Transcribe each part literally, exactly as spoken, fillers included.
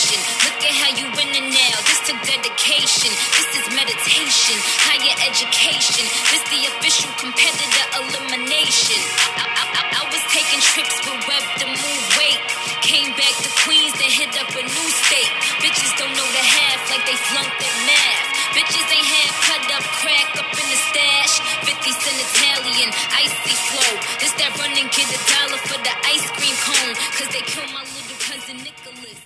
motivation. Look at how you winning now. This took dedication. This is meditation. Higher education. This the official competitor elimination. I, I, I, I was taking trips with Web to move weight. Came back to Queens, then hit up a new state. Bitches don't know the half like they flunked at math. Bitches ain't had cut up crack up in the stash. fifty cent Italian, icy flow. This that run and get a dollar for the ice cream cone. Cause they killed my little cousin Nicholas.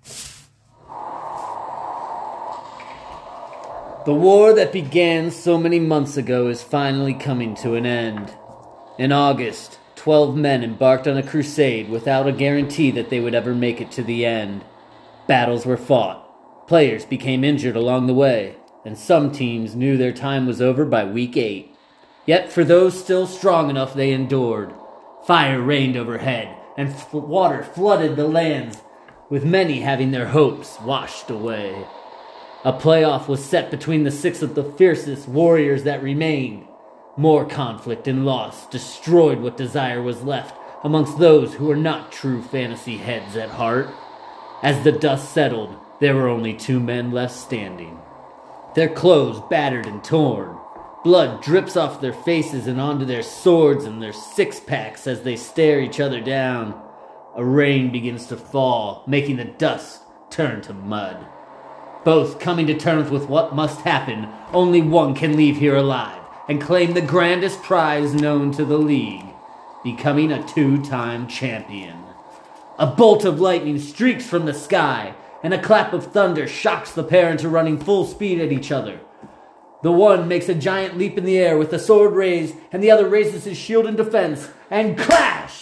The war that began so many months ago is finally coming to an end. In August, twelve men embarked on a crusade without a guarantee that they would ever make it to the end. Battles were fought. Players became injured along the way, and some teams knew their time was over by week eight. Yet for those still strong enough, they endured. Fire rained overhead, and f- water flooded the lands, with many having their hopes washed away. A playoff was set between the six of the fiercest warriors that remained. More conflict and loss destroyed what desire was left amongst those who were not true fantasy heads at heart. As the dust settled, there were only two men left standing. Their clothes battered and torn. Blood drips off their faces and onto their swords and their six-packs as they stare each other down. A rain begins to fall, making the dust turn to mud. Both coming to terms with what must happen, only one can leave here alive and claim the grandest prize known to the league, becoming a two-time champion. A bolt of lightning streaks from the sky, and a clap of thunder shocks the pair into running full speed at each other. The one makes a giant leap in the air with the sword raised, and the other raises his shield in defense, and clash!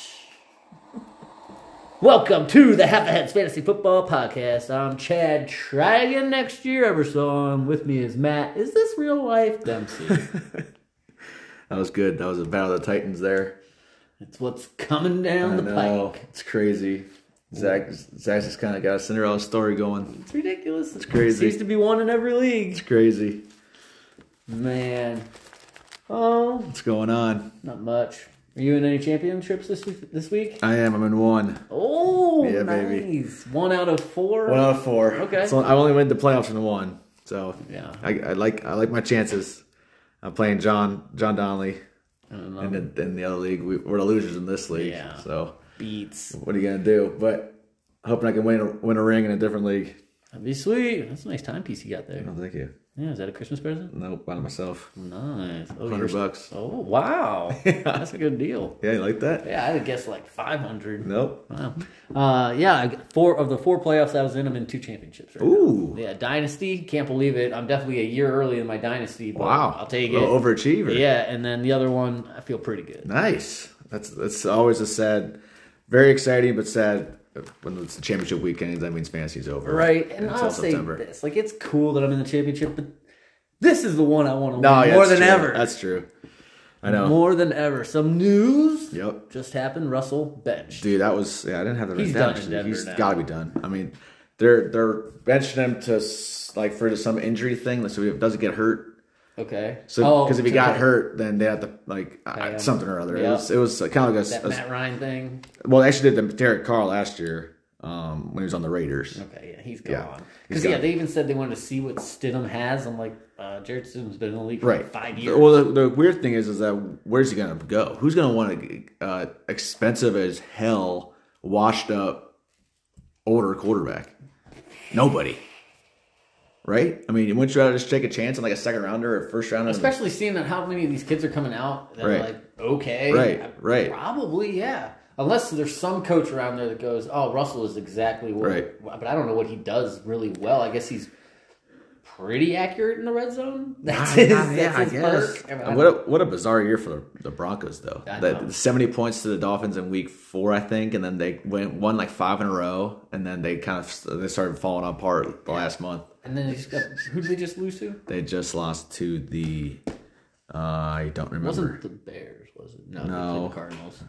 Welcome to the Half a Heads Fantasy Football Podcast. I'm Chad. Try again next year, ever so on. With me is Matt. Is this real life? Dempsey. That was good. That was a Battle of the Titans there. It's what's coming down I the know. pike. It's crazy. Zach, Zach's just kind of got a Cinderella story going. It's ridiculous. It's crazy. It seems to be one in every league. It's crazy. Man. Oh. What's going on? Not much. Are you in any championships this this week? I am. I'm in one. Oh, yeah, nice. baby. One out of four? One out of four. Okay. So I've only went the playoffs in one. So yeah, I, I like I like my chances. I'm playing John John Donnelly. And in the, in the other league. We, we're the losers in this league. Yeah. So beats. What are you going to do? But hoping I can win a, win a ring in a different league. That'd be sweet. That's a nice timepiece you got there. Oh, thank you. Yeah, is that a Christmas present? Nope, by myself. Nice. Oh, Hundred bucks. Oh, wow. Yeah. That's a good deal. Yeah, you like that? Yeah, I would guess like five hundred. Nope. Wow. Uh, yeah, I got four of the four playoffs I was in, I'm in two championships right Ooh. now. Yeah, Dynasty. Can't believe it. I'm definitely a year early in my Dynasty. But Wow. I'll take a it. little overachiever. Yeah, and then the other one, I feel pretty good. Nice. That's that's always a sad, very exciting, but sad when it's the championship weekend. That means fantasy's over. Right, and until I'll September. say this: like, it's cool that I'm in the championship, but this is the one I want to No, win yeah, more that's than true. ever. That's true. I know. More than ever. Some news. Yep. Just happened. Russell benched. Dude, that was yeah. I didn't have that. He's written down, done in actually. Denver He's now. got to be done. I mean, they're they're benching him to s- like for some injury thing, so he doesn't get hurt. Okay. So Oh, because if he to got the- hurt, then they had to like Pay uh, him. something or other. It Yeah. was it was kind of like a, that a Matt Ryan thing. well, they actually did the Derek Carr last year um, when he was on the Raiders. Okay, yeah, he's Yeah. gone. He's Because yeah, gone. they even said they wanted to see what Stidham has. I'm like, uh, Jared Stidham's been in the league for like Right. five years. Well, the, the weird thing is, is that where's he gonna go? Who's gonna want a uh, expensive as hell, washed up, older quarterback? Nobody. Right? I mean, wouldn't you rather just take a chance on like a second rounder or first rounder? Especially seeing that how many of these kids are coming out that Right. are like, okay. Right, right. Probably, yeah. Unless there's some coach around there that goes, oh, Russell is exactly what. Right. But I don't know what he does really well. I guess he's pretty accurate in the red zone. That's his, that's his perk. I mean, I what a, what a bizarre year for the, the Broncos, though. I The, know. the seventy points to the Dolphins in week four, I think, and then they went won like five in a row, and then they kind of they started falling apart the last month. And then they just got, who did they just lose to? They just lost to the uh, I don't It remember. wasn't the Bears, was it? No, No. they played the Cardinals.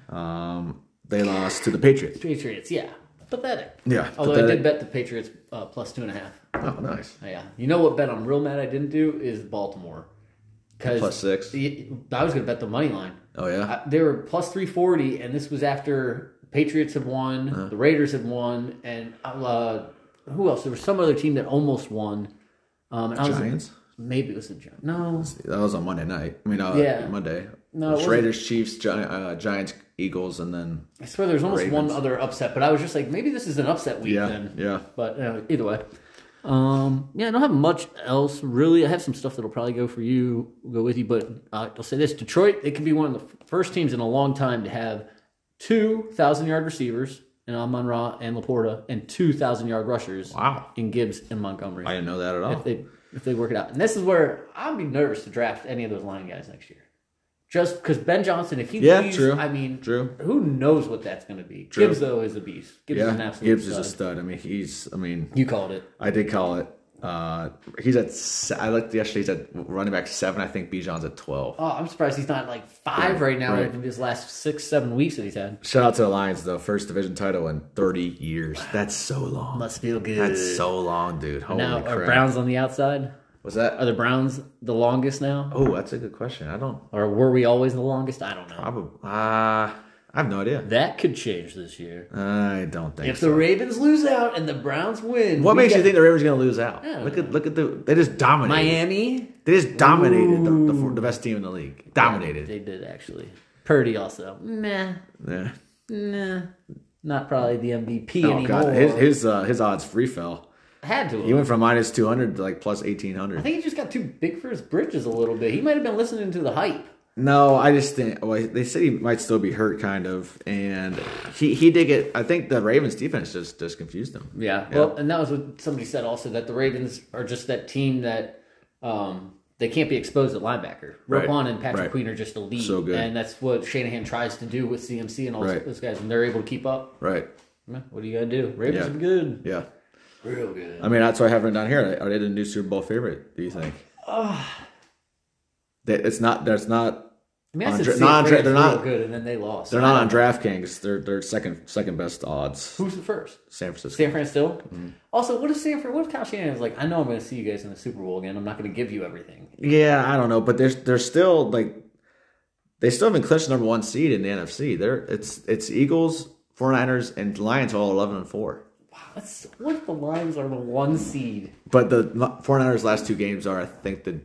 Um, they lost to the Patriots. Patriots, yeah. Pathetic. Yeah, Although I pathetic. did bet the Patriots uh, plus two and a half. Oh, nice. Oh, yeah. You know what bet I'm real mad I didn't do is Baltimore. Cause Plus six. the- I was going to bet the money line. Oh yeah. I, they were plus three forty, and this was after Patriots had won, Uh-huh. the Raiders had won, and uh, who else? There was some other team that almost won. Um, and I was, Giants? Maybe it was the Giants. No. That was on Monday night. I mean, uh, Yeah. Monday. No, it wasn't. Raiders, Chiefs, Gi- uh, Giants, Eagles, and then I swear there's almost Ravens. one other upset, but I was just like, maybe this is an upset week yeah, then. yeah. But uh, either way. Um, yeah, I don't have much else really. I have some stuff that'll probably go for you, go with you, but uh, I'll say this. Detroit, it could be one of the first teams in a long time to have two thousand-yard receivers in Amon-Ra and Laporta and two thousand-yard rushers Wow. in Gibbs and Montgomery. I didn't know that at all. if they if they work it out. And this is where I'd be nervous to draft any of those line guys next year. Just because Ben Johnson, if he Yeah, leaves, true. I mean, True. who knows what that's going to be. True. Gibbs, though, is a beast. Gibbs is an yeah, absolute Gibbs stud. is a stud. I mean, he's. I mean, You called it. I did call it. Uh, he's at. se- I looked yesterday. He's at running back seven. I think Bijan's at twelve. Oh, I'm surprised he's not like five right, Right, now right. in his last six, seven weeks that he's had. Shout out to the Lions, though. First division title in thirty years. That's so long. Must feel good. That's so long, dude. Holy Now, crap. are Browns on the outside? Was that? Are the Browns the longest now? Oh, that's a good question. I don't. Or were we always the longest? I don't know. Probably. Uh, I have no idea. That could change this year. I don't think If so. the Ravens lose out and the Browns win. What we makes you got think the Ravens are going to lose out? Yeah. Look at look at the they just dominated. Miami? They just dominated the, the, Ooh. the best team in the league. Dominated. They did, actually. Purdy also. Meh. Yeah. Nah. Not probably the M V P Oh anymore. god, his his uh, his odds free fell. Had to. He went from minus two hundred to like plus eighteen hundred. I think he just got too big for his britches a little bit. He might have been listening to the hype. No, I just think well, they said he might still be hurt, kind of, and he he did get. I think the Ravens defense just just confused him. Yeah. Well, and that was what somebody said also, that the Ravens are just that team that um, they can't be exposed at linebacker. Right. Roquan and Patrick Right. Queen are just elite. So good. And that's what Shanahan tries to do with C M C and all Right. those guys. And they're able to keep up. Right. Eh, What do you got to do? Ravens Yeah. are good. Yeah. Real good. I mean, that's what I have written down here. Are they the new Super Bowl favorite? Do you think? That it's not. There's not. I mean, I on said dra- San not on dra- Fran's they're real not- good, and then they lost. They're I not on don't know. DraftKings. They're they're second second best odds. Who's the first? San Francisco. San Fran still? Mm-hmm. Also, what if San Fran, what if Kyle Shanahan is like, I know I'm going to see you guys in the Super Bowl again. I'm not going to give you everything. Yeah, I don't know, but they're they're still like they still haven't clinched number one seed in the N F C. They're it's it's Eagles, 49ers, and Lions all eleven and four. Wow, that's, what if the Lions are the one seed? But the 49ers last two games are I think the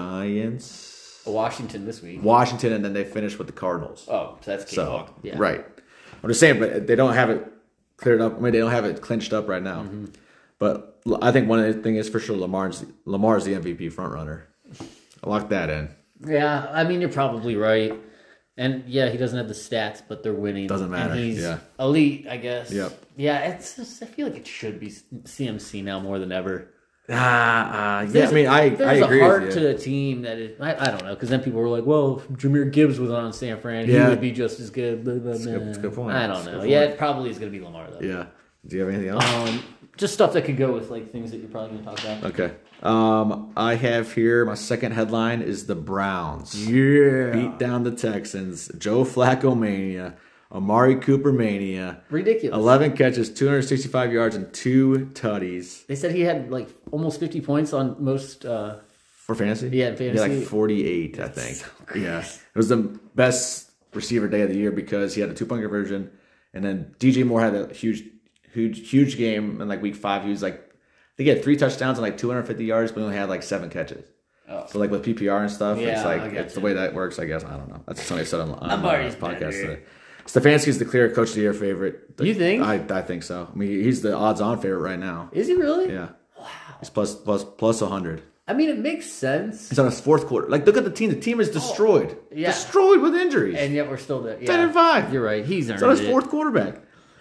Giants, Washington this week. Washington, and then they finish with the Cardinals. Oh, so that's game So one. Yeah. right, I'm just saying, but they don't have it cleared up. I mean, they don't have it clinched up right now. Mm-hmm. But I think one of the things is for sure Lamar's Lamar's the M V P front runner. I lock that in. Yeah, I mean, you're probably right. And yeah, he doesn't have the stats, but they're winning. Doesn't matter, And he's yeah. elite, I guess. Yep. Yeah, it's just, I feel like it should be C M C now more than ever. Ah, uh, yeah. There's I mean, a- I I there's agree a heart with to you. the team that is. I, I don't know, because then people were like, "Well, if Jameer Gibbs was on San Fran, Yeah. he would be just as good." Blah, blah, That's a good- blah. that's a good point. I That's don't a know. good Yeah, point. it probably is going to be Lamar though. Yeah. Do you have anything else? Um, just stuff that could go with like things that you're probably going to talk about. Okay. Um, I have here my second headline is the Browns Yeah. beat down the Texans. Joe Flacco mania, Amari Cooper mania. Ridiculous. eleven catches, two hundred sixty-five yards, and two tutties They said he had like almost fifty points on most. Uh, for fantasy. Yeah, in He had fantasy. like forty-eight, I think. Yeah, it was the best receiver day of the year because he had a two-point conversion, and then D J Moore had a huge, huge, huge game in like week five. He was like, I think he had three touchdowns and like two hundred fifty yards, but he only had like seven catches. Oh. So like with P P R and stuff, Yeah, it's like I it's the gotcha. way that works. I guess I don't know. That's what somebody said on, on I'm uh, already this podcast better. today. Stefanski's the clear coach of the year favorite. You think? I I think so. I mean, he's the odds-on favorite right now. Is he really? Yeah. Wow. He's plus plus plus one hundred. I mean, it makes sense. He's on his fourth quarter. Like, look at the team. The team is destroyed. yeah. Destroyed with injuries. And yet we're still there. Yeah. ten and five. You're right. He's earned He's on his it. fourth quarterback.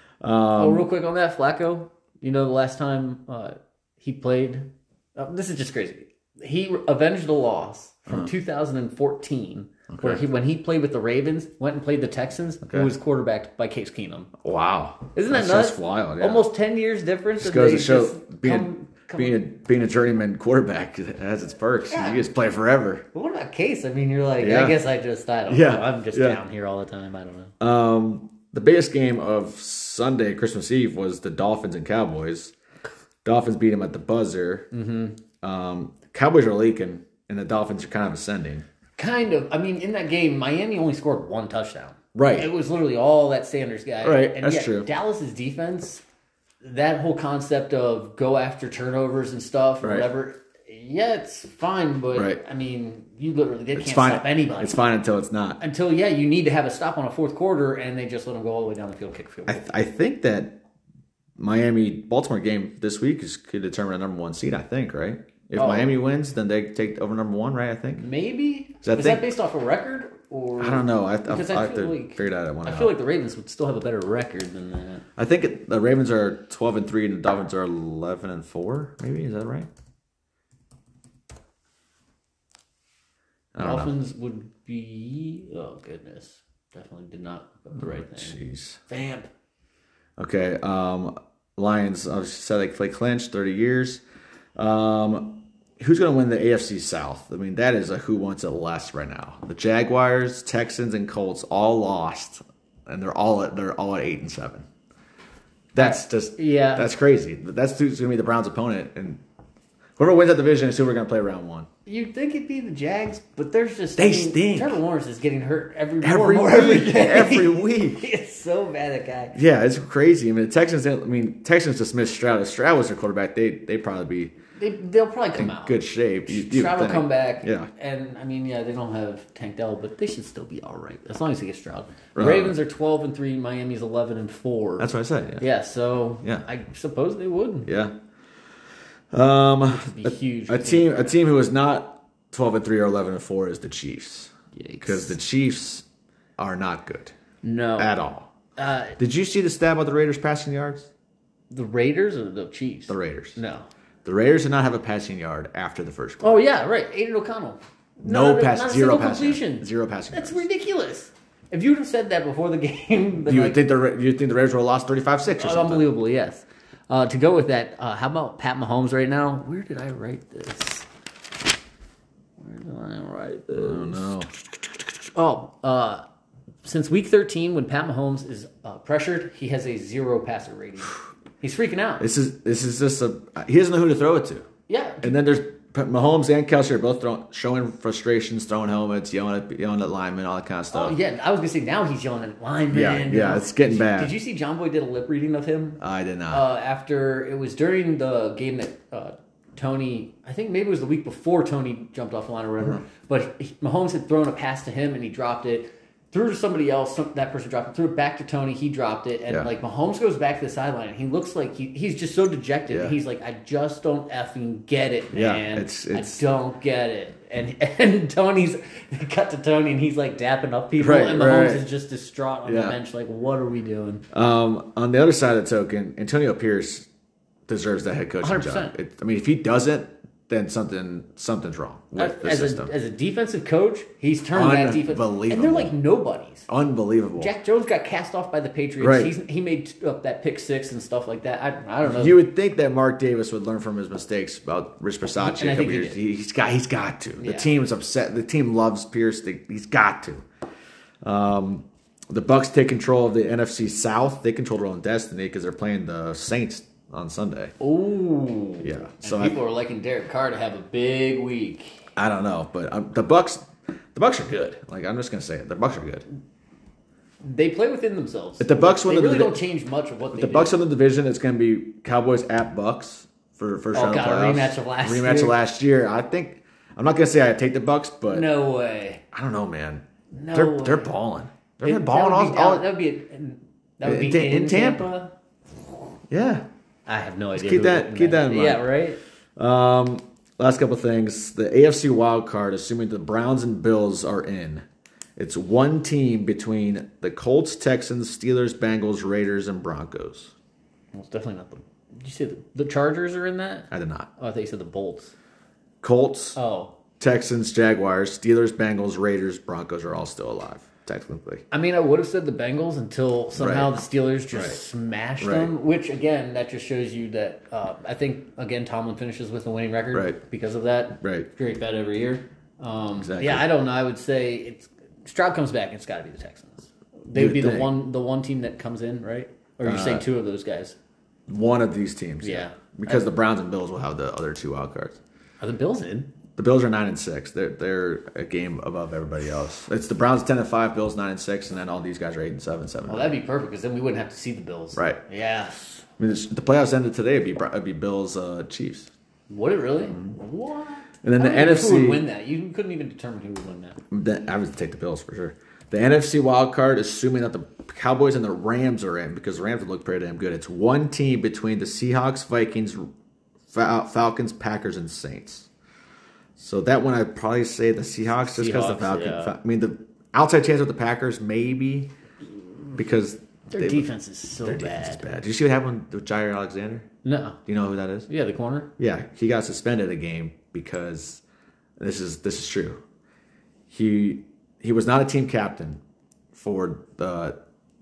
Oh, real quick on that, Flacco. You know, the last time uh, he played, uh, this is just crazy. He re- avenged a loss from two thousand fourteen, where he, when he played with the Ravens, went and played the Texans, Okay. who was quarterbacked by Case Keenum. Wow. Isn't that That's nuts? just wild. Yeah. Almost ten years difference. Just and goes they to show just being come- come- being a being a journeyman quarterback has its perks. Yeah. You just play forever. But what about Case? I mean, you're like, Yeah. I guess I just, I don't Yeah. know. I'm just Yeah. down here all the time. I don't know. Um, the biggest game of Sunday, Christmas Eve, was the Dolphins and Cowboys. Dolphins beat them at the buzzer. Mm-hmm. Um, Cowboys are leaking, and the Dolphins are kind of ascending. Kind of. I mean, in that game, Miami only scored one touchdown. Right. It was literally all that Sanders guy. Right, And that's yet, true. Dallas's defense that whole concept of go after turnovers and stuff or Right. whatever. Yeah, it's fine, but Right. I mean, you literally they It's can't fine. stop anybody. It's fine until it's not. Until yeah, you need to have a stop on a fourth quarter, and they just let them go all the way down the field, kick field. I, goal. I think that Miami Baltimore game this week is could determine a number one seed. I think, right? If Oh. Miami wins, then they take over number one, right? I think. Maybe So I is think- that based off a record or I don't know. I, I, Because I, I have feel to like- figure it out. at one I out. feel like the Ravens would still have a better record than that. I think it, the Ravens are twelve and three, and the Dolphins are eleven and four. Maybe is that right? I don't know. Dolphins would be oh goodness, definitely did not put the right thing. Jeez. Vamp. Okay. Um, Lions obviously said they play clinch thirty years. Um, who's going to win the A F C South? I mean, that is a who wants it less right now. The Jaguars, Texans, and Colts all lost, and they're all at, they're all at eight and seven. That's just Yeah. That's crazy. That's who's going to be the Browns' opponent, and whoever wins that division is who we're going to play round one. You'd think it'd be the Jags, but there's just They I mean, stink. Trevor Lawrence is getting hurt every more Every and more week, every day. every week. It's so bad, that guy. Yeah, it's crazy. I mean, the Texans. I mean, Texans dismissed Stroud. If Stroud was their quarterback, they they probably be They they'll probably come out. good shape. You, you Stroud will think. come back. Yeah. And I mean, yeah, they don't have Tank Dell, but they should still be all right as long as they get Stroud. The Right. Ravens are twelve and three. Miami's eleven and four. That's what I said. Yeah. yeah. So Yeah. I suppose they would. Yeah. Um, Be a, huge. a team a team who is not twelve and three or eleven and four is the Chiefs, Yikes. because the Chiefs are not good no at all. Uh, Did you see the stat about the Raiders passing yards? the Raiders or the Chiefs? The Raiders. No. The Raiders did not have a passing yard after the first quarter. Oh yeah, right. Aiden O'Connell. No Not a- pass- not a zero single passing completion. yards. Zero passing That's yards. ridiculous. If you would have said that before the game, then You like, would think the Ra- you think the Raiders would have lost thirty-five six or something. unbelievable. Yes. Uh, to go with that, uh, how about Pat Mahomes right now? Where did I write this? Where did I write this? Oh no. Oh, uh, since week thirteen, when Pat Mahomes is uh, pressured, he has a zero passer rating. He's freaking out. This is this is just a he doesn't know who to throw it to. Yeah. And then there's Mahomes and Kelsey are both throwing, showing frustrations, throwing helmets, yelling at yelling at linemen, all that kind of stuff. Oh, yeah. I was going to say, now he's yelling at linemen. Yeah, you yeah, know. it's getting Did you- bad. Did you see John Boy did a lip reading of him? I did not. Uh, after, it was during the game that uh, Tony, I think maybe it was the week before Tony jumped off the line or whatever, Mm-hmm. but he, Mahomes had thrown a pass to him and he dropped it. Threw to somebody else. Some, that person dropped it. Threw it back to Tony. He dropped it. And Yeah. like Mahomes goes back to the sideline. And he looks like he, he's just so dejected. Yeah. He's like, I just don't effing get it, Yeah, man. it's- it's- I don't get it. And and Tony's they cut to Tony and he's like dapping up people. Right, and Mahomes right. is just distraught on the Yeah. bench. Like, what are we doing? Um, on the other side of the token, Antonio Pierce deserves that head coaching one hundred job. percent. It, I mean, if he doesn't, then something something's wrong with the as system. a as a defensive coach, he's turned that defense. Unbelievable. And they're like nobodies. Unbelievable. Jack Jones got cast off by the Patriots. Right. He's, he made up that pick six and stuff like that. I, I don't know. You would think that Mark Davis would learn from his mistakes about Rich Bisaccia And I a couple think he years. did. He, he's got he's got to. The Yeah. team's upset. The team loves Pierce. They, he's got to. Um, the Bucks take control of the N F C South. They control their own destiny because they're playing the Saints on Sunday. Ooh. Yeah. And So I, people are liking Derek Carr to have a big week. I don't know, but um, the Bucks, the Bucks are good. Like I'm just gonna say it. The Bucks are good. They play within themselves. If the Bucks win they the really divi- don't change much of what they The do. Bucks win the division. It's gonna be Cowboys at Bucks for first Oh, round of God, a playoffs. rematch of last rematch year. of last year. I think I'm not gonna say I take the Bucks, but No way. I don't know, man. No they're way. they're balling. They're It- been balling that all, would be all down- that would be in, that would In- be in in, Tampa. Tampa. yeah. I have no idea. keep who that- would- keep that in mind. Yeah, right. Um, last couple things. The A F C wild card, assuming the Browns and Bills are in, it's one team between the Colts, Texans, Steelers, Bengals, Raiders, and Broncos. Well, it's definitely not the. Did you say the, the Chargers are in that? I did not. Oh, I thought you said the Bolts. Colts, Oh, Texans, Jaguars, Steelers, Bengals, Raiders, Broncos are all still alive, technically. I mean, I would have said the Bengals until somehow Right. the Steelers just Right. smashed Right. them. Which again, that just shows you that uh, I think again Tomlin finishes with a winning record Right. because of that. Right. Great bet every year. Um, Exactly. Yeah, I don't know. I would say it's Stroud comes back. It's got to be the Texans. They You would be would the think. one the one team that comes in, right? Or you're Uh, saying two of those guys? One of these teams. Yeah. Because I- the Browns and Bills will have the other two wild cards. Are the Bills in? The Bills are nine and six. They're they're a game above everybody else. It's the Browns ten and five, Bills nine and six, and then all these guys are eight and seven, seven. Well, and that'd be perfect because then we wouldn't have to see the Bills. Right. Yes. I mean, if the playoffs ended today, it'd be Bri- it'd be Bills uh, Chiefs. Would it really? Mm-hmm. What? And then I the don't know N F C who would win that. You couldn't even determine who would win that. Then I would take the Bills for sure. The N F C wild card, assuming that the Cowboys and the Rams are in, because the Rams would look pretty damn good. It's one team between the Seahawks, Vikings, Fal- Falcons, Packers, and Saints. So that one I'd probably say the Seahawks, just because the Seahawks, Falcons. yeah. I mean, the outside chance with the Packers, maybe, because Their they- defense is so their bad. defense is bad. Did you see what happened with Jair Alexander? No. Do you know who that is? Yeah, the corner. Yeah, he got suspended a game because this is this is true. He he was not a team captain for the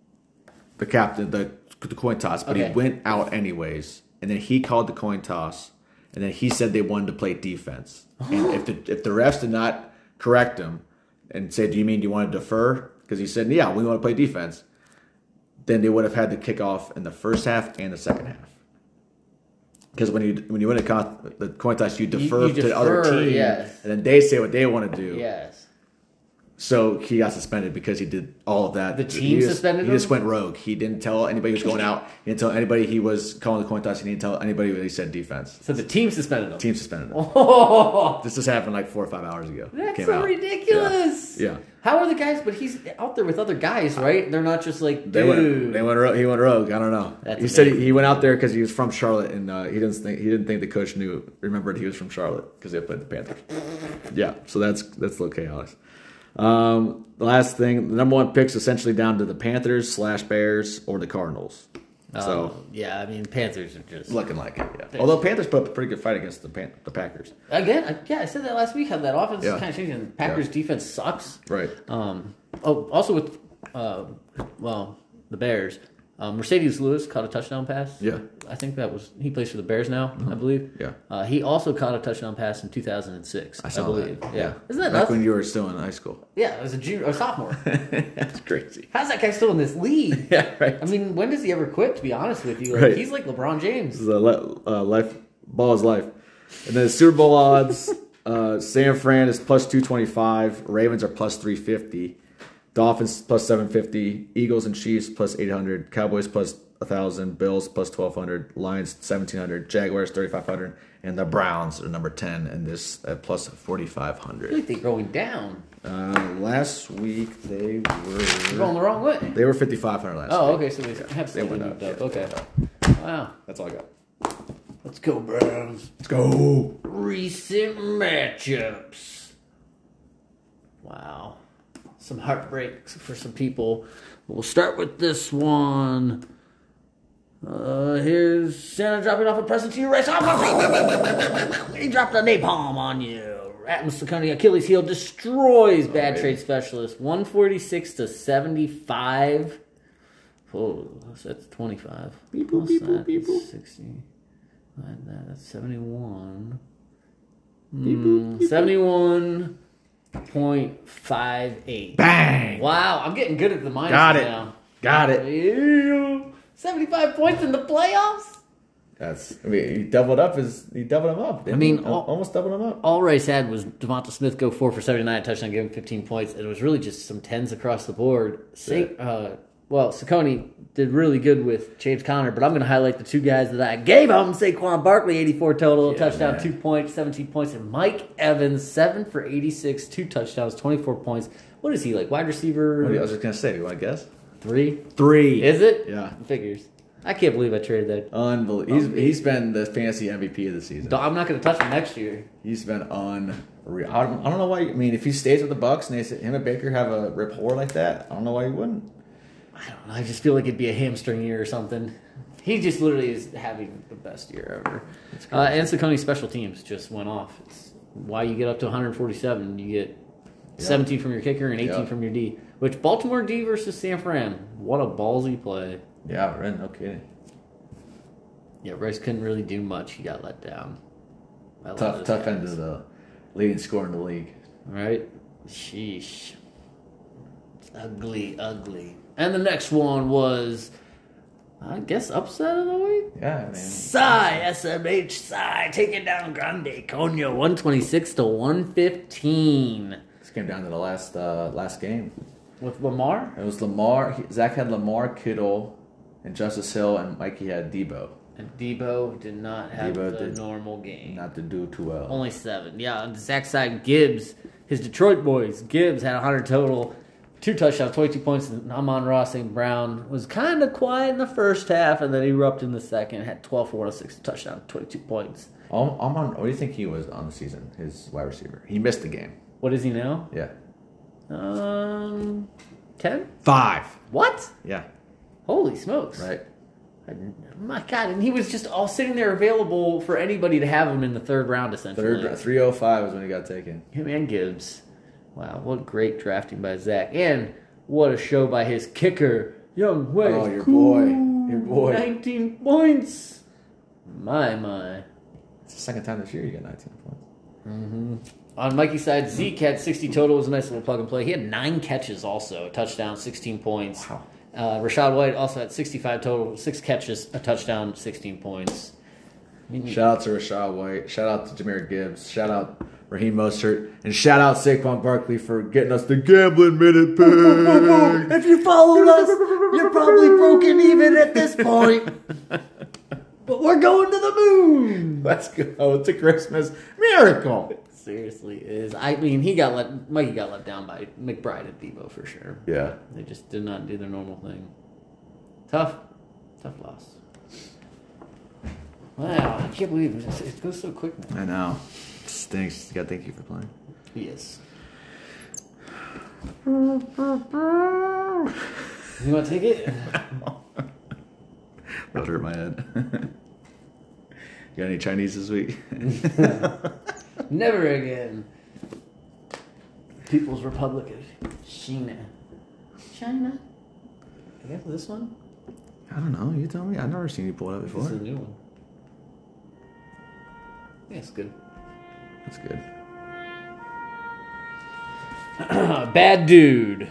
the captain the the coin toss, but Okay. he went out anyways, and then he called the coin toss, and then he said they wanted to play defense, and if the if the refs did not correct him and say, "Do you mean you want to defer?" Because he said, "Yeah, we want to play defense," then they would have had to kick off in the first half and the second half. Because when you when you win a con- the coin toss, you defer you to the other defer, team, yes. and then they say what they want to do. Yes. So he got suspended because he did all of that. The He team just- suspended He him? just went rogue. He didn't tell anybody he was going out. He didn't tell anybody he was calling the coin toss. He didn't tell anybody that he said defense. So the team suspended him. Team suspended him. Oh, This just happened like four or five hours ago. It that's came so out. ridiculous. Yeah. Yeah. How are the guys? But he's out there with other guys, right? They're not just like, dude. They went. They went. ro- He went rogue. I don't know. That's he said he, amazing. he went out there because he was from Charlotte, and uh, he didn't think he didn't think the coach knew remembered he was from Charlotte because they played the Panthers. Yeah, so that's that's a little chaos. Um, the last thing, the number one pick's essentially down to the Panthers slash Bears or the Cardinals. So Oh, yeah, I mean, Panthers are just looking like it. Yeah. Although Panthers put up a pretty good fight against the Pan- the Packers. again. I- Yeah, I said that last week. How that offense Yeah. is kind of changing. Packers Yeah. defense sucks. Right. Um. Oh, also with, uh, well, the Bears. Um, Mercedes Lewis caught a touchdown pass. Yeah. I think that was he plays for the Bears now. I believe. Yeah. Uh, he also caught a touchdown pass in two thousand six. I, I saw believe. that. Yeah. Isn't that Back nuts? when you were still in high school? Yeah, as a junior, a sophomore. That's crazy. How's that guy still in this league? Yeah, right. I mean, when does he ever quit? To be honest with you, like, Right. he's like LeBron James. This is a le- uh, life ball is life. And then Super Bowl odds: uh, San Fran is plus two twenty five. Ravens are plus three fifty. Dolphins plus seven fifty. Eagles and Chiefs plus eight hundred. Cowboys plus a thousand. Bills plus twelve hundred. Lions seventeen hundred. Jaguars thirty five hundred. And the Browns are number ten in this at plus forty five I feel hundred. like they're going down. Uh, last week they They're going were the wrong way. they were fifty five hundred last Oh, week. okay, so they have They slightly went moved up. up. Yeah, Okay. Wow. That's all I got. Let's go, Browns. Let's go. Recent matchups. Wow. Some heartbreaks for some people. We'll start with this one. Uh, here's Santa dropping off a present to you right. He dropped a napalm on you. Atmos Laconia Achilles heel destroys bad baby. trade specialist. one forty-six to seventy-five. Oh, that's twenty-five. Beep, boop, What's beep, boop, that? beep, That's boop. sixty. Add that. That's seventy-one. Hmm, seventy-one point five eight. Bang. Wow, I'm getting good at the minuses Got it. now. Got it. Yeah. seventy-five points in the playoffs? That's. I mean, he doubled up his. He doubled him up. didn't I mean, he? all- almost doubled him up. All Rice had was Devonta Smith go four for seventy-nine, touchdown, give him fifteen points. And it was really just some tens across the board. Sa- uh, well, Saccone did really good with James Conner, but I'm going to highlight the two guys that I gave him. Saquon Barkley, eighty-four total, Yeah, touchdown, man. two points, seventeen points. And Mike Evans, seven for eighty-six, two touchdowns, twenty-four points. What is he, like wide receiver? What I was just gonna say. You want to guess? Three? Three. Is it? Yeah. Figures. I can't believe I traded that. Unbelievable. He's he's been the fantasy M V P of the season. I'm not going to touch him next year. He's been unreal. I don't, I don't know why. I mean, if he stays with the Bucks and they say him and Baker have a rapport like that, I don't know why he wouldn't. I don't know. I just feel like it'd be a hamstring year or something. He just literally is having the best year ever. Uh, and Sacconi's special teams just went off. It's why you get up to one forty-seven. You get seventeen from your kicker and eighteen Yep. from your D. Which Baltimore D versus San Fran. What a ballsy play. Yeah, right. No kidding. Yeah, Rice couldn't really do much. He got let down. by a lot of Tough, those tough guys. end of the leading scorer in the league. Right? Sheesh. It's ugly, ugly. And the next one was, I guess, upset of the week? Yeah, man. Psy, S M H Psy, taking down Grande Coño, one twenty-six to one fifteen. This came down to the last uh, last game. With Lamar? It was Lamar. he- Zach had Lamar, Kittle, And Justice Hill and Mikey had Debo. And Debo did not have Debo the did normal game. Not to do too well. Only seven. Yeah, on Zach's side, Gibbs, his Detroit boys, Gibbs had one hundred total, two touchdowns, twenty-two points, and Amon-Ra Saint Brown was kind of quiet in the first half, and then he erupted in the second, had twelve for one oh six, touchdown, twenty-two points. Um, Amon, what do you think he was on the season, his wide receiver? He missed the game. What is he now? Yeah. Um, ten? Five. What? Yeah. Holy smokes. Right. I, my God, and he was just all sitting there available for anybody to have him in the third round, essentially. Third, three oh five was when he got taken. Him and Gibbs. Wow, what great drafting by Zach. And what a show by his kicker, Young Wei. Oh, your boy. Your boy. nineteen points. My, my. It's the second time this year you got nineteen points. Mm-hmm. On Mikey's side, Zeke had sixty total. It was a nice little plug and play. He had nine catches also, a touchdown, sixteen points. Wow. Uh, Rashad White also had sixty-five total, six catches, a touchdown, sixteen points. I mean, Shout out to Rashad White. Shout out to Jahmyr Gibbs. Shout out Raheem Mostert. And shout out Saquon Barkley for getting us the gambling minute pick. if you followed us, you're probably broken even at this point. But we're going to the moon. Let's go. It's a Christmas miracle. Seriously, it is. I mean, he got let. Mikey got let down by McBride and Debo for sure. Yeah. They just did not do their normal thing. Tough, tough loss. Wow, I can't believe it. It goes so quick now. I know. It stinks. You gotta thank you for playing. Yes. You want to take it? That'll hurt my head. You got any Chinese this week? Never again. People's Republic of China. China? I guess this one? I don't know. You tell me. I've never seen you pull it up before. This is a new one. Yeah, it's good. That's good. Bad dude.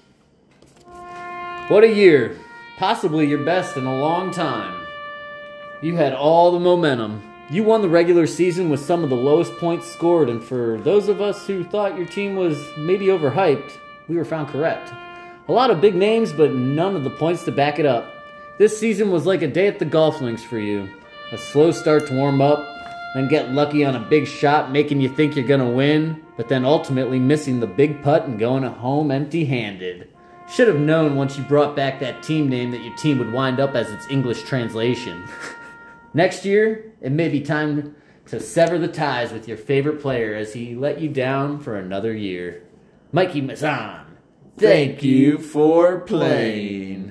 What a year. Possibly your best in a long time. You had all the momentum. You won the regular season with some of the lowest points scored, and for those of us who thought your team was maybe overhyped, we were found correct. A lot of big names, but none of the points to back it up. This season was like a day at the golf links for you. A slow start to warm up, then get lucky on a big shot making you think you're gonna win, but then ultimately missing the big putt and going home empty-handed. Should have known once you brought back that team name that your team would wind up as its English translation. Next year, it may be time to sever the ties with your favorite player as he let you down for another year. Mikey Mazan, thank you for playing.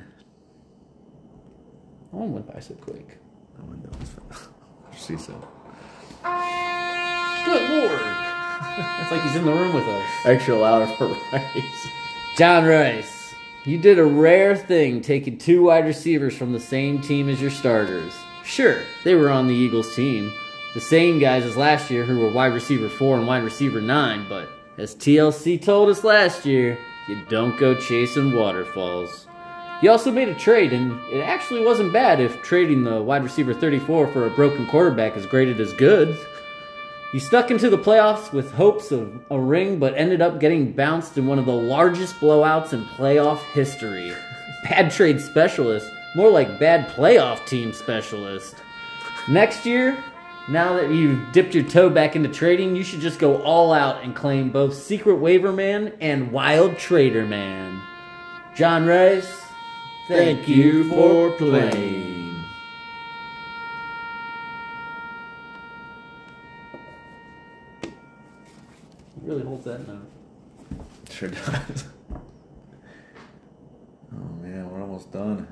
That one went by so quick. That one was fast. She said. Good Lord. It's like he's in the room with us. Extra loud for Rice. John Rice, you did a rare thing taking two wide receivers from the same team as your starters. Sure, they were on the Eagles team, the same guys as last year who were wide receiver four and wide receiver nine, but as T L C told us last year, you don't go chasing waterfalls. You also made a trade, and it actually wasn't bad if trading the wide receiver thirty-four for a broken quarterback is graded as good. You stuck into the playoffs with hopes of a ring, but ended up getting bounced in one of the largest blowouts in playoff history. Bad trade specialist. More like bad playoff team specialist. Next year, now that you've dipped your toe back into trading, you should just go all out and claim both Secret Waiver Man and Wild Trader Man. John Rice, thank, thank you for playing. He really holds that note. Sure does. Oh man, we're almost done.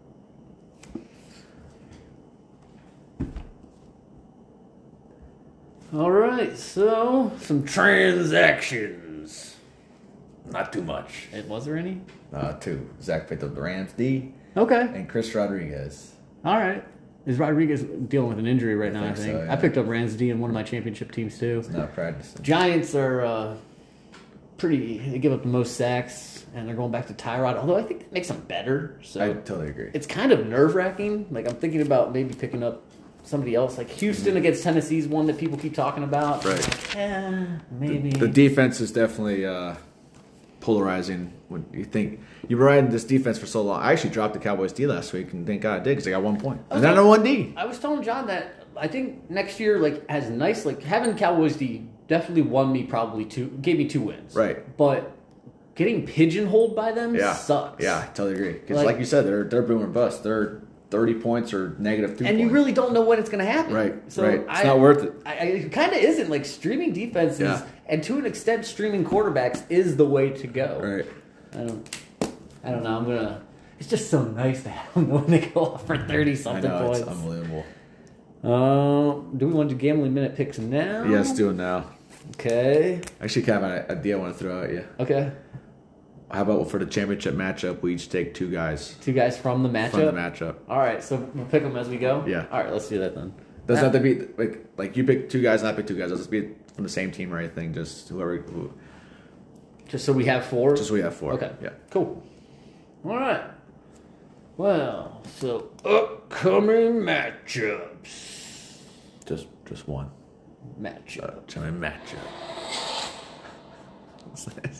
Alright, so some transactions. Not too much. It, was there any? Uh, two. Zach picked up the Rams D Okay. and Chris Rodriguez. Alright. Is Rodriguez dealing with an injury right I now, I think think? so, yeah. I picked up Rams D in one of my championship teams too. He's not practicing. Giants are uh, pretty, they give up the most sacks, and they're going back to Tyrod, although I think it makes them better. So I totally agree. it's kind of nerve-wracking. Like, I'm thinking about maybe picking up somebody else. Like, Houston mm-hmm. against Tennessee's one that people keep talking about. Right. Yeah, maybe. The, the defense is definitely uh, polarizing when you think you've been riding this defense for so long. I actually dropped the Cowboys D last week, and thank God I did because I got one point. And then I one D. I was telling John that I think next year, like, as nice, like having Cowboys D definitely won me probably two, gave me two wins. Right. But getting pigeonholed by them Yeah. sucks. Yeah, I totally agree. Because Like- like, you said, they're they're boom or bust. They're thirty points or negative two And points. you really don't know when it's going to happen. Right, So right. It's I, not worth it. I, I, it kind of isn't. Like, streaming defenses, Yeah. and to an extent, streaming quarterbacks is the way to go. Right. I don't, I don't know. I'm going to, it's just so nice to have them when they go off for thirty I something know, points. it's unbelievable. Uh, do we want to do gambling minute picks now? Yeah, let's do it now. Okay. Actually, kind of an idea I want to throw at you. Okay. How about for the championship matchup, we each take two guys Two guys from the matchup. from the matchup. All right, so we'll pick them as we go. Yeah. All right, let's do that then. Doesn't have to be like like you pick two guys and I pick two guys. Let's just be from the same team or anything. Just whoever. Who, Just so we have four. just we have four. Okay. Yeah. Cool. All right. Well, so upcoming matchups. Just just one. Matchup. Uh, Championship matchup. What's that?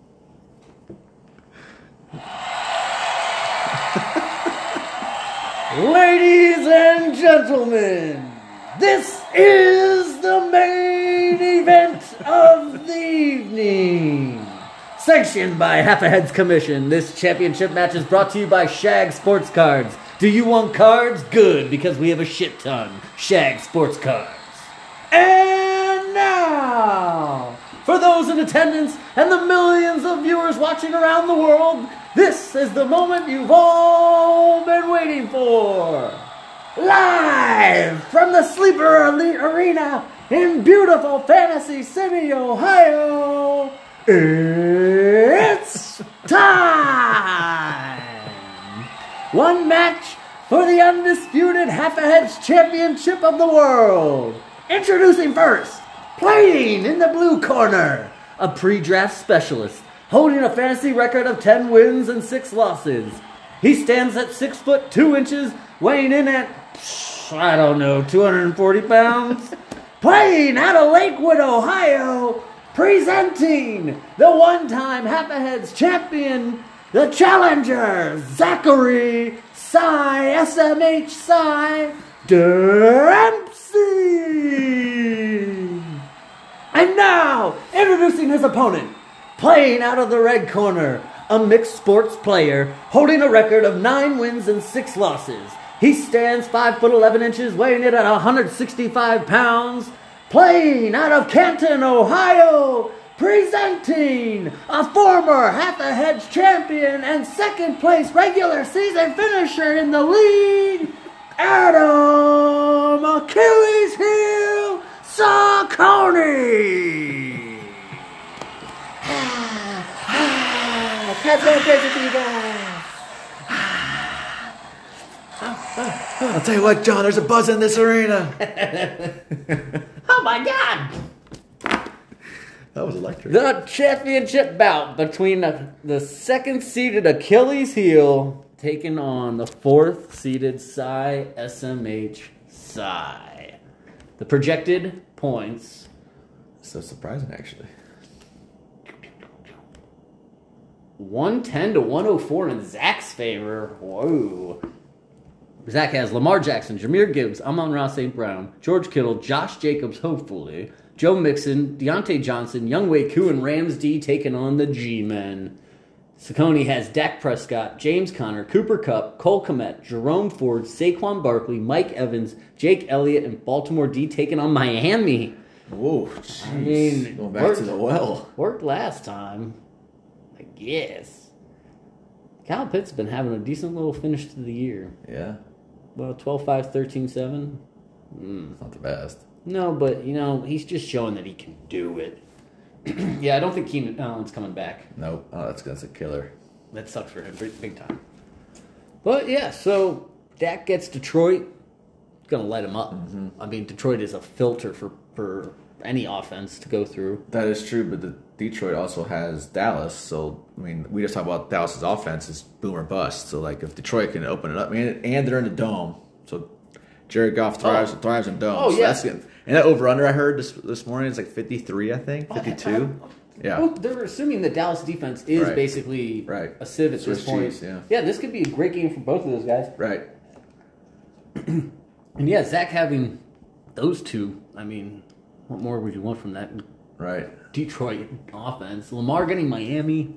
Ladies and gentlemen, this is the main event of the evening. Sanctioned by Half a Heads Commission, this championship match is brought to you by Shag Sports Cards. Do you want cards? Good, because we have a shit ton. Shag Sports Cards. And now, for those in attendance and the millions of viewers watching around the world, this is the moment you've all been waiting for. Live from the Sleeper Elite Arena in beautiful Fantasy City, Ohio, it's time! One match for the undisputed Half-a-Heads Championship of the World. Introducing first, playing in the blue corner, a pre-draft specialist, holding a fantasy record of ten wins and six losses. He stands at six foot two inches, weighing in at, I don't know, two hundred forty pounds. Playing out of Lakewood, Ohio, presenting the one-time Half-a-Heads champion, the challenger, Zachary Cy, S M H Cy Dempsey. And now, introducing his opponent, playing out of the red corner, a mixed sports player, holding a record of nine wins and six losses. He stands five foot eleven inches, weighing in at one hundred sixty-five pounds, playing out of Canton, Ohio, presenting a former Half-a-Heads champion and second place regular season finisher in the league, Adam Achilles Heel Saucony. That's going crazy for you guys. I'll tell you what, John. There's a buzz in this arena. Oh my God! That was electric. The championship bout between the, the second-seeded Achilles Heel taking on the fourth-seeded Cy S M H Cy. The projected points. So surprising, actually. one ten to one oh four in Zach's favor. Whoa. Zach has Lamar Jackson, Jahmyr Gibbs, Amon-Ra Saint Brown, George Kittle, Josh Jacobs, hopefully, Joe Mixon, Deontay Johnson, Younghoe Koo, and Rams D taking on the G-Men. Saucony has Dak Prescott, James Conner, Cooper Kupp, Cole Kmet, Jerome Ford, Saquon Barkley, Mike Evans, Jake Elliott, and Baltimore D taking on Miami. Whoa, jeez. I mean, Going back worked, to the well. worked last time, I guess. Kyle Pitts been having a decent little finish to the year. Yeah, Well, twelve five, thirteen seven. it's not the best. No, but, you know, he's just showing that he can do it. Yeah, I don't think Keenan Allen's coming back. Nope. Oh, that's that's a killer. That sucks for him big, big time. But, yeah, so Dak gets Detroit. Going to light him up. Mm-hmm. I mean, Detroit is a filter for, for any offense to go through. That is true, but the Detroit also has Dallas. So I mean, we just talked about Dallas's offense is boom or bust. So like, if Detroit can open it up, I mean, and they're in the dome, so Jared Goff thrives Oh. thrives in domes. Oh, So yeah. that's good. And that over under I heard this this morning is like fifty three, I think fifty two. Yeah. Well, they're assuming the Dallas defense is Right. basically Right. a sieve at Swiss this point. cheese, yeah. yeah, this could be a great game for both of those guys. Right. And yeah, Zach having those two, I mean, what more would you want from that Right. Detroit offense? Lamar getting Miami.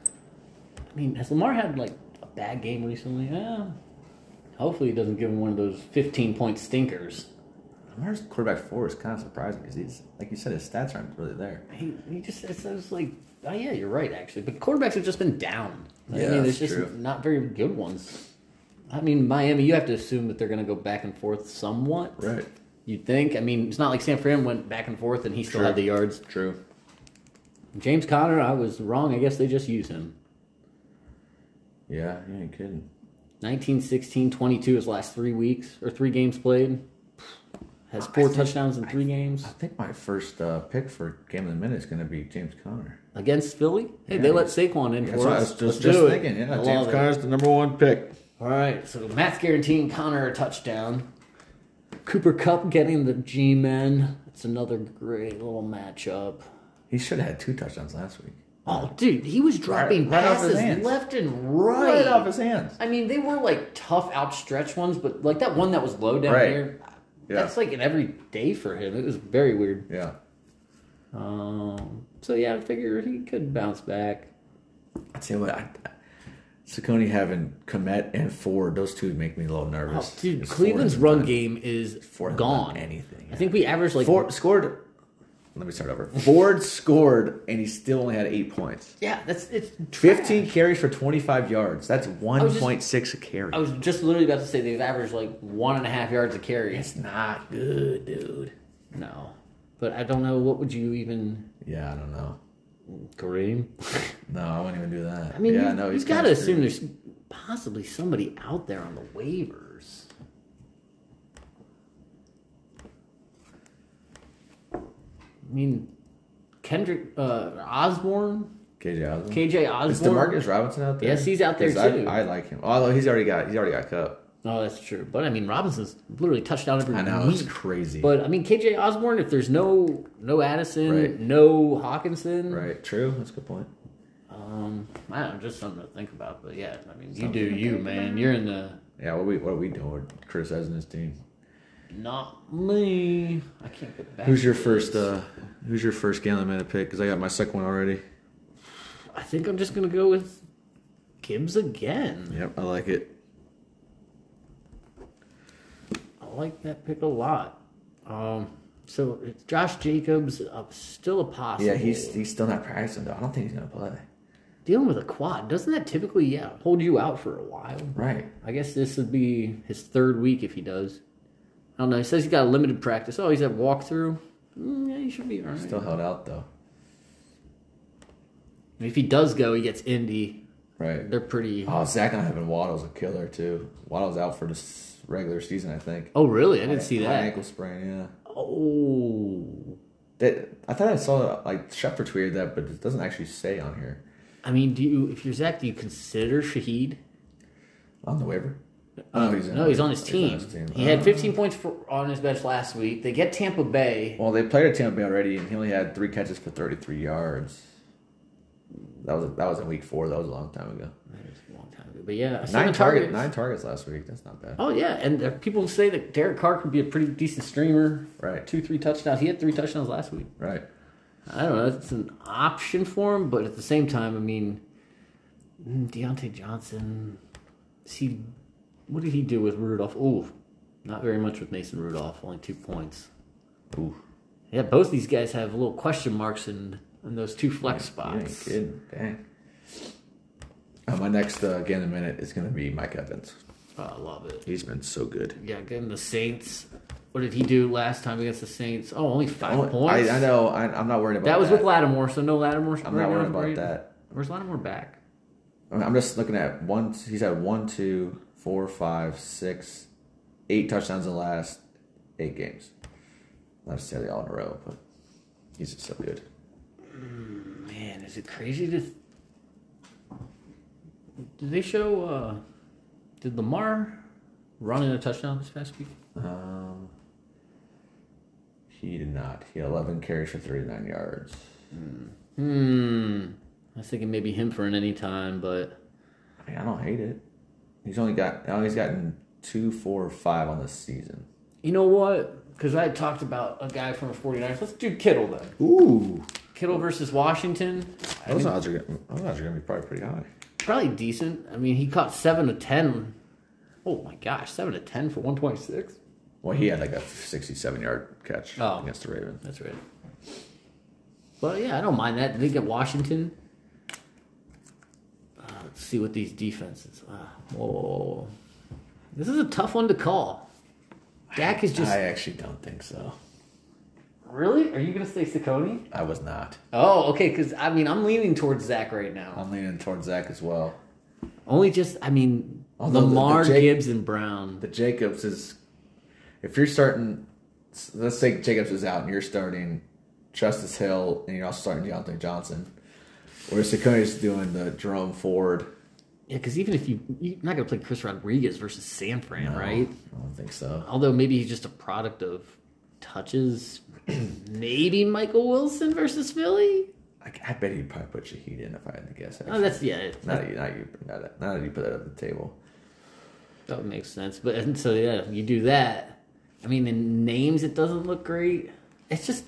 I mean, has Lamar had like a bad game recently? Yeah. Hopefully he doesn't give him one of those fifteen-point stinkers. Lamar's quarterback four is kind of surprising because he's, like you said, his stats aren't really there. He, he just, it's, it's like, oh yeah, you're right, actually. But quarterbacks have just been down. I Yeah, mean, that's it's just true. not very good ones. I mean, Miami, you have to assume that they're going to go back and forth somewhat. Right. You'd think. I mean, it's not like San Fran went back and forth and he still True. had the yards. True. James Conner, I was wrong. I guess they just use him. Yeah, you ain't kidding. nineteen, sixteen, twenty-two his last three weeks, or three games played. Has four think- touchdowns in three games. I think my first uh, pick for Game of the Minute is going to be James Conner. Against Philly? Hey, Yeah, they let he's- Saquon in That's for what I us. was Let's just, do just it. thinking. Yeah, I James love it. Conner's the number one pick. All right, so Matt's guaranteeing Connor a touchdown. Cooper Kupp getting the G-Men. It's another great little matchup. He should have had two touchdowns last week. Oh, dude, he was dropping Right- right off his passes hands. left and right. Right off his hands. I mean, they were like tough, outstretched ones, but like that one that was low down Right. here, Yeah. that's like an every day for him. It was very weird. Yeah. Um, so yeah, I figure he could bounce back. I tell you what, I, Saccone having Komet and Ford, those two make me a little Oh, nervous. dude, Because Cleveland's Ford run hasn't done- game is Ford hasn't gone. done anything. I think we averaged like Ford scored. Let me start over. Ford scored, and he still only had eight points. yeah, that's it's Fifteen trash. carries for twenty-five yards. That's one just- point six a carry. I was just literally about to say they've averaged like one and a half yards a carry. It's not good, dude. No, but I don't know what would you even Yeah, I don't know. Kareem. No, I wouldn't even do that. I mean, yeah, you, no, you've he's got to kinda assume screwed. there's possibly somebody out there on the waivers. I mean, Kendrick uh, Osborne, K J Osborne. K J Is Osborne. Demarcus Robinson out there? Yes, he's out there 'Cause I- too. I, like him. Although he's already got he's already got Cup. Oh, that's true. But I mean, Robinson's literally touchdown every I know week. it's crazy. But I mean, K J Osborne, if there's no no Addison, Right. no Hawkinson, right, true. That's a good point. um, I don't know, just something to think about. But yeah, I mean, you Something do to you, think man. about. You're in the Yeah, what we what are we doing? We're criticizing this team. not me. I can't get back. Who's your to first? this. uh Who's your first Galen minute pick? Because I got my second one already. I think I'm just gonna go with Gibbs again. Yep, I like it. I like that pick a lot. Um, so it's Josh Jacobs, uh, still a possible. Yeah, he's he's still not practicing though. I don't think he's gonna play. dealing with a quad. Doesn't that typically, yeah, hold you out for a while? Right. I guess this would be his third week if he does. I don't know. He says he's got a limited practice. Oh, he's at walkthrough. Mm, yeah, he should be all right. Still held out though. If he does go, he gets Indy. Right. They're pretty. Oh, Zach not having Waddle's a killer too. Waddle's out for the s- regular season, I think. Oh, really? I didn't see High that. ankle sprain. Yeah. Oh. That I thought I saw like Schefter tweeted that, but it doesn't actually say on here I mean, do you, if you're Zach, do you consider Shaheed? on the waiver. Uh, Oh, he's in- no, he's on his he's team. on his team. He had Oh. fifteen points for, on his bench last week. They get Tampa Bay. Well, they played at Tampa Bay already, and he only had three catches for thirty-three yards. That was that was in week four. That was a long time ago. That was a long time ago. But yeah, Nine seven targets. targets. Nine targets last week. That's not bad. Oh, yeah. And there, people say that Derek Carr could be a pretty decent streamer. Right. Two, three touchdowns. He had three touchdowns last week. Right. I don't know. It's an option for him, but at the same time, I mean, mm, Deontay Johnson, see, what did he do with Rudolph? Ooh, not very much with Mason Rudolph. Only two points. Ooh. Yeah, both these guys have little question marks in, in those two flex You ain't spots. kidding. Dang. Uh, my next uh, game in a minute is going to be Mike Evans. Oh, I love it. He's been so good. Yeah, again, the Saints. What did he do last time against the Saints? Oh, only five Oh, points. I, I know. I, I'm not worried about That that. was with Lattimore, so no Lattimore. I'm right not now worried is about great. that. Where's Lattimore back? I mean, I'm just looking at one. He's had one, two, four, five, six, eight touchdowns in the last eight games. Not necessarily all in a row, but he's just so good. Man, is it crazy to... Did they show... Uh, did Lamar run in a touchdown this past week? Um, he did not. He had eleven carries for thirty-nine yards. Hmm. I was thinking maybe him for an anytime, but I, mean, I don't hate it. He's only got, oh, he's gotten two, four, or five on this season. you know what? Because I had talked about a guy from the 49ers. Let's do Kittle then. Ooh. Kittle versus Washington. I Those mean, odds are gonna, those odds are going to be probably pretty high. probably decent. I mean, he caught seven to ten. Oh my gosh, seven to ten for one point six. Well, he had like a sixty-seven yard catch Oh. against the Ravens. That's right. But yeah, I don't mind that. They get Washington. Uh, let's see what these defenses. Uh, whoa, this is a tough one to call. Dak is just I actually don't think so. really. Are you gonna say Saccone? I was not. Oh, okay. Because I mean, I'm leaning towards Zach right now. I'm leaning towards Zach as well. Only just, I mean, Although the- the Lamar, Jake- Gibbs, and Brown. The Jacobs is, if you're starting, let's say Jacobs is out and you're starting Justice Hill and you're also starting Deontay Johnson, whereas Sacconi's doing the Jerome Ford. Yeah, because even if you you're not gonna play Chris Rodriguez versus San Fran, No, right? I don't think so. Although maybe he's just a product of touches. Maybe Michael Wilson versus Philly. I, I bet he'd probably put Shaheed in if I had to guess. Oh, that's yeah. It, Not you, not you, not, not that you put that on the table. that would make sense. But and so yeah, you do that. I mean, in names, it doesn't look great. It's just,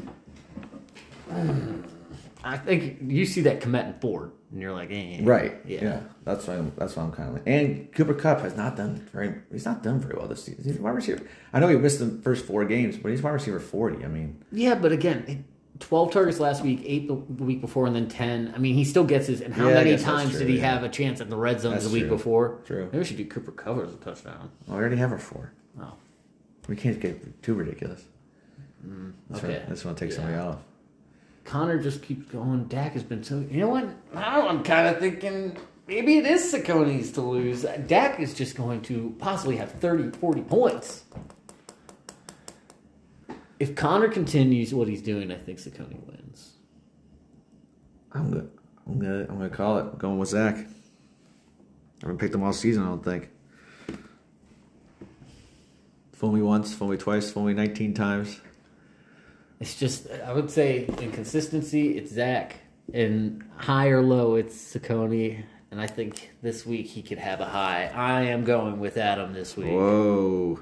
I think you see that Komet and Ford, and you're like, eh. Right. Yeah. Yeah. That's why. I'm, that's why I'm kind of. Like, and Cooper Kupp has not done very. He's not done very well this season. He's a wide receiver. I know he missed the first four games, but he's wide receiver forty. I mean, Yeah, but again, twelve targets last week, eight the week before, and then ten. I mean, he still gets his. And how Yeah, I many guess that's times true, did he yeah. have a chance at the red zone That's the week true. before? True. Maybe we should do Cooper Kupp as a touchdown. well, we already have our four. Oh, We can't get too ridiculous. That's okay. right. That's want to take Yeah. somebody off. Connor just keeps going. Dak has been so. You know what? Now I'm kind of thinking maybe it is Saccone's to lose. Dak is just going to possibly have thirty, forty points. If Connor continues what he's doing, I think Saccone wins. I'm gonna, I'm gonna, I'm gonna call it. I'm going with Zach. I haven't picked him all season. I don't think. Fool me once, fool me twice, fool me nineteen times. It's just, I would say, in consistency, it's Zach. In high or low, it's Saccone. And I think this week he could have a high. I am going with Adam this week. Whoa,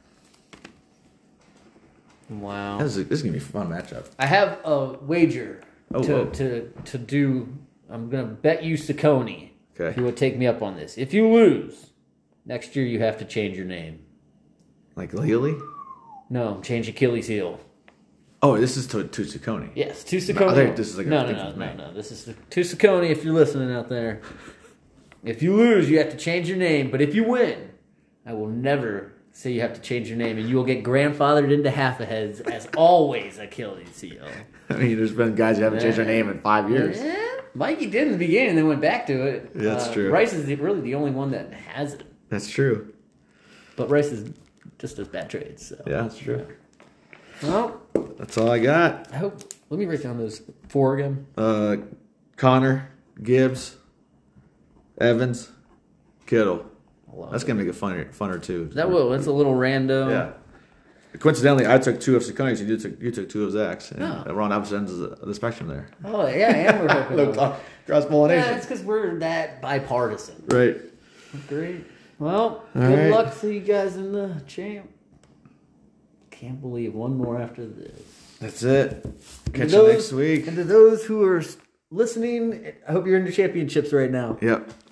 Wow. this is, this is gonna be a fun matchup. I have a wager Oh, to, whoa. to to do. I'm going to bet you Saccone. Okay. If you would take me up on this. If you lose, next year you have to change your name. Like legally? No, change Achilles heel. Oh, this is to to Saccone. Yes, to I Saccone. think this is like a no, no, thing no, for no, me. no. This is the, to Saccone. If you're listening out there, if you lose, you have to change your name. But if you win, I will never say you have to change your name, and you will get grandfathered into half a heads as always Achilles heel. I mean, there's been guys who haven't changed their name in five years. Yeah, Mikey did in the beginning, then went back to it. Yeah, that's Uh, true. Rice is the, really the only one that has it, That's true. but Rice is just does bad trades. So. Yeah, that's true. Well, That's all I got. I hope. Let me write down those four again. Uh, Connor, Gibbs, Evans, Kittle. I love That's it. gonna make it funner, funner too. That will. That's a little rando. Yeah. Coincidentally, I took two of Saccone's and you took you took two of Zach's. And Oh. we're on opposite ends of the, of the spectrum there. Oh yeah, and we're hooking Look, up. cross pollination. Yeah, it's because we're that bipartisan. Right. Great. Well, All good right. luck to you guys in the champ. Can't believe one more after this. That's it. Catch And you those- next week. And to those who are listening, I hope you're in the championships right now. Yep.